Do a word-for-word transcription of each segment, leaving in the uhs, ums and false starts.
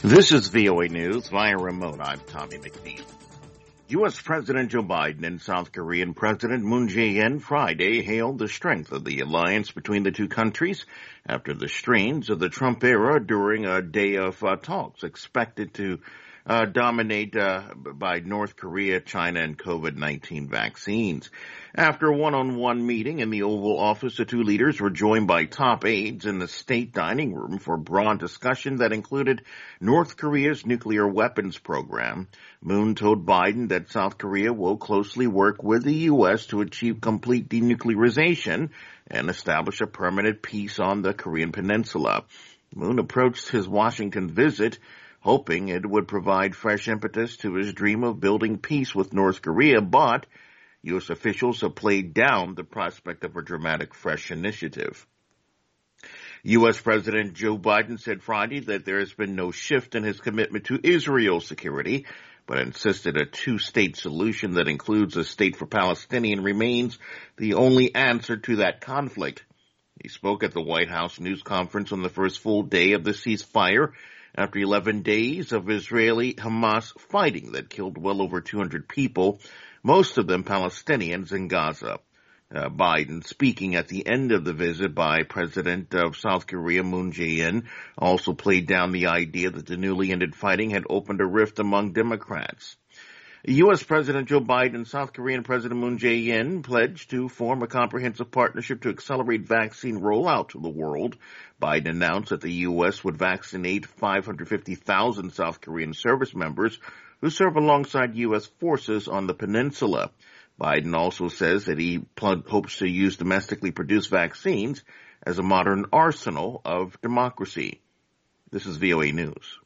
This is V O A News via remote. I'm Tommy McNeil. U S. President Joe Biden and South Korean President Moon Jae-in Friday hailed the strength of the alliance between the two countries after the strains of the Trump era during a day of uh, talks expected to uh, dominate uh, by North Korea, China, and COVID nineteen vaccines. After a one-on-one meeting in the Oval Office, the two leaders were joined by top aides in the state dining room for a broad discussion that included North Korea's nuclear weapons program. Moon told Biden that South Korea will closely work with the U S to achieve complete denuclearization and establish a permanent peace on the Korean peninsula. Moon approached his Washington visit hoping it would provide fresh impetus to his dream of building peace with North Korea, but U S officials have played down the prospect of a dramatic fresh initiative. U S. President Joe Biden said Friday that there has been no shift in his commitment to Israel's security, but insisted a two-state solution that includes a state for Palestinians remains the only answer to that conflict. He spoke at the White House news conference on the first full day of the ceasefire after eleven days of Israeli-Hamas fighting that killed well over two hundred people, most of them Palestinians in Gaza. Uh, Biden, speaking at the end of the visit by President of South Korea Moon Jae-in, also played down the idea that the newly ended fighting had opened a rift among Democrats. U S. President Joe Biden and South Korean President Moon Jae-in pledged to form a comprehensive partnership to accelerate vaccine rollout to the world. Biden announced that the U S would vaccinate five hundred fifty thousand South Korean service members who serve alongside U S forces on the peninsula. Biden also says that he pl- hopes to use domestically produced vaccines as a modern arsenal of democracy. This is V O A News.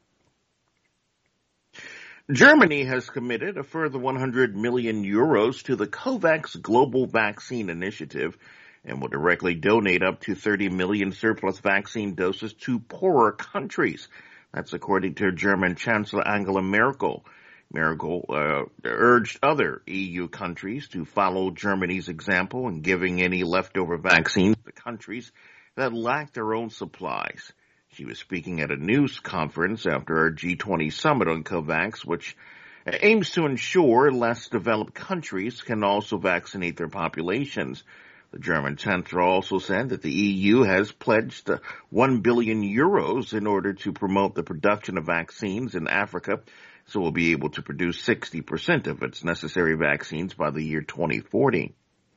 Germany has committed a further one hundred million euros to the COVAX Global Vaccine Initiative and will directly donate up to thirty million surplus vaccine doses to poorer countries. That's according to German Chancellor Angela Merkel. Merkel uh, urged other E U countries to follow Germany's example in giving any leftover vaccines to countries that lack their own supplies. She was speaking at a news conference after our G twenty summit on COVAX, which aims to ensure less developed countries can also vaccinate their populations. The German chancellor also said that the E U has pledged one billion euros in order to promote the production of vaccines in Africa, so we'll be able to produce sixty percent of its necessary vaccines by the year twenty forty.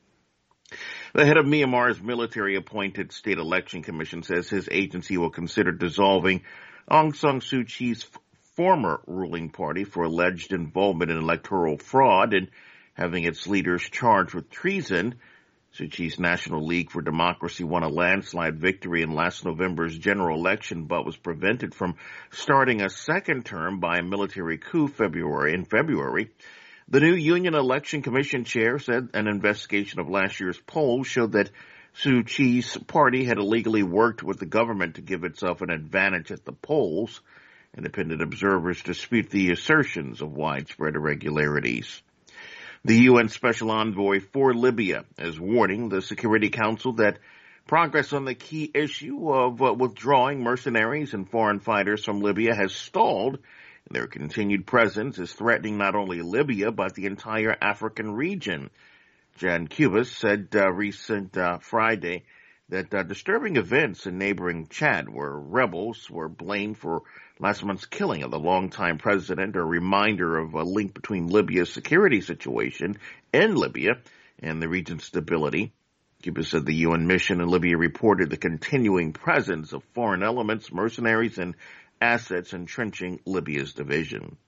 The head of Myanmar's military-appointed state election commission says his agency will consider dissolving Aung San Suu Kyi's former ruling party for alleged involvement in electoral fraud and having its leaders charged with treason. Suu Kyi's National League for Democracy won a landslide victory in last November's general election, but was prevented from starting a second term by a military coup February in February. The new Union Election Commission chair said an investigation of last year's polls showed that Suu Kyi's party had illegally worked with the government to give itself an advantage at the polls. Independent observers dispute the assertions of widespread irregularities. The U N Special Envoy for Libya is warning the Security Council that progress on the key issue of uh, withdrawing mercenaries and foreign fighters from Libya has stalled. Their continued presence is threatening not only Libya, but the entire African region. Jan Kubis said uh, recent uh, Friday that uh, disturbing events in neighboring Chad, where rebels were blamed for last month's killing of the longtime president, are a reminder of a link between Libya's security situation in Libya and the region's stability. Kubis said the U N mission in Libya reported the continuing presence of foreign elements, mercenaries, and assets entrenching Libya's division.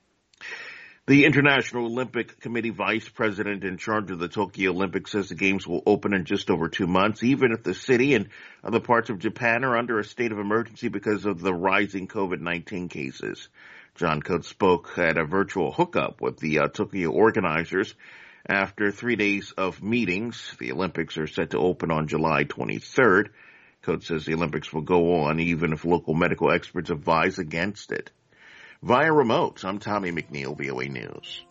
The International Olympic Committee vice president in charge of the Tokyo Olympics says the Games will open in just over two months, even if the city and other parts of Japan are under a state of emergency because of the rising COVID nineteen cases. John Coates spoke at a virtual hookup with the uh, Tokyo organizers. After three days of meetings, the Olympics are set to open on July twenty-third. Coates says the Olympics will go on even if local medical experts advise against it. Via remote, I'm Tommy McNeil, V O A News.